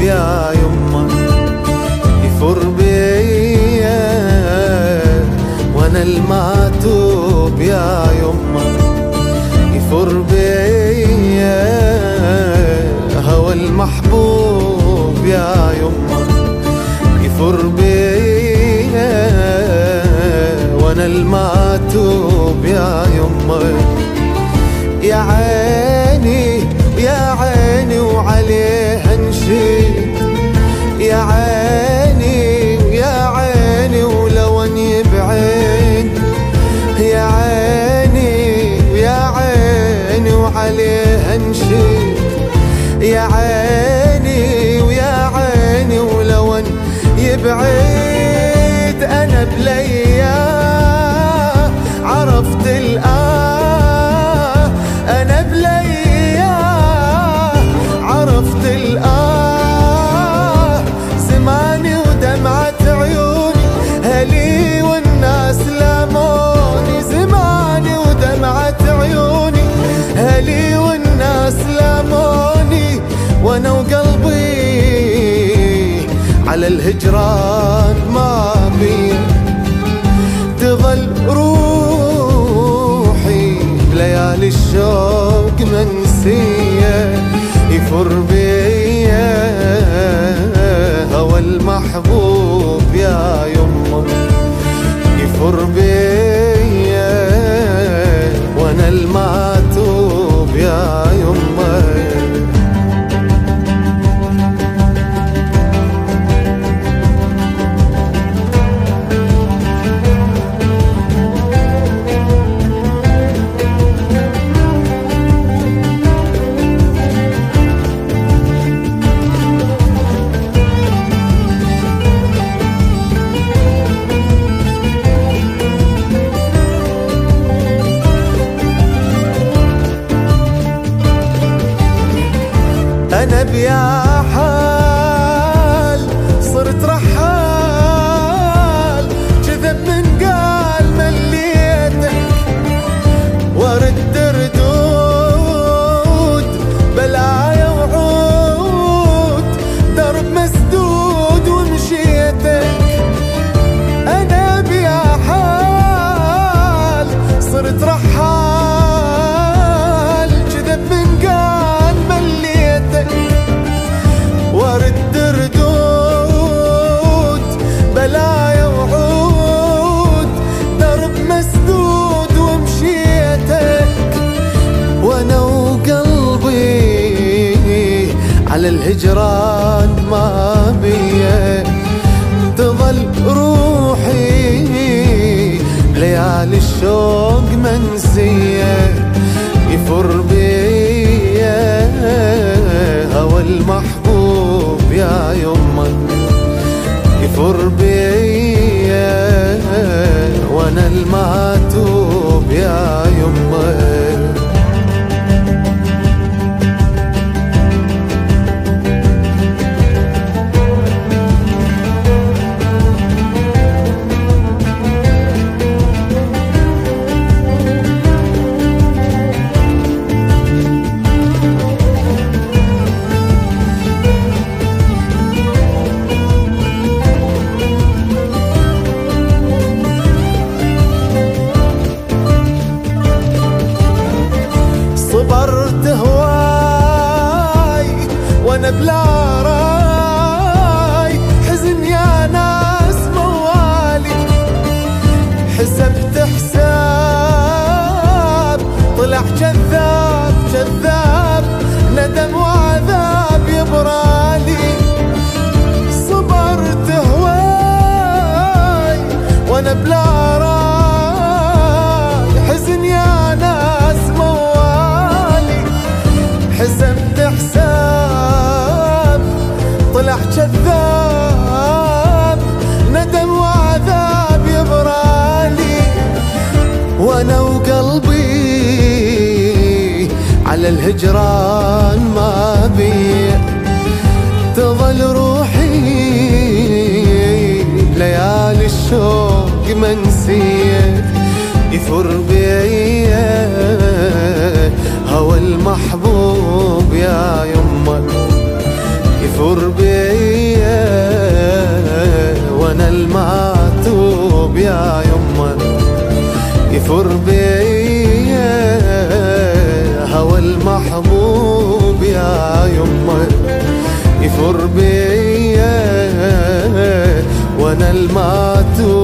يا يمه يفر بيا وانا المعتوب يا يمه يفر بيا هوى المحبوب يا يمه يفر بيا وانا المعتوب يا يمه يا عيني يا عيني وعليها نشيد يا عيني يا عيني ولو ان يبعد يا عيني يا عيني وعليها نشيد يا عيني ويا عيني ولو ان يبعد انا بليا عرفت الآه انا بليا عرفت الآه زماني ودمعة عيوني هلي والناس لاموني زماني ودمعة عيوني هلي والناس لاموني وانا وقلبي على الهجران ما بي تظل روحي بليالي الشوق منسية يفر بيا هوى المحبوب يا يمه يفر بيا وانا المعتوب يا يمه أنا بيا حال صرت رحال كذب من قال مليتك وارد ردود بلايا وعود درب مسدود ومشيتك أنا بيا حال صرت رحال كذب من قال مليتك وارد ردود بلايا وعود درب مسدود ومشيتك وانا وقلبي على الهجران ما بيه تظل روحي بليالي الشوق منسية يفر بيا هوى المحبوب يا يمه يفر بيا وانا المعتوب يا يمه صبرت هواي وانا بلا راي حزن يا ناس موالي حسبت حساب طلع كذاب كذاب ندم وعذاب يبرالي صبرت هواي وانا بلا راي حزن يا ناس موالي حسبت حساب طلع كذاب ندم وعذاب يبرالي وانا وقلبي على الهجران ما بي تظل روحي ليالي الشوق منسية يفر بيا هوى المحبوب يا يمه يفر يفر بيا وانا المعتوب يا يمه، يفر بيا هوى المحبوب يا يمه، يفر بيا وانا المعتوب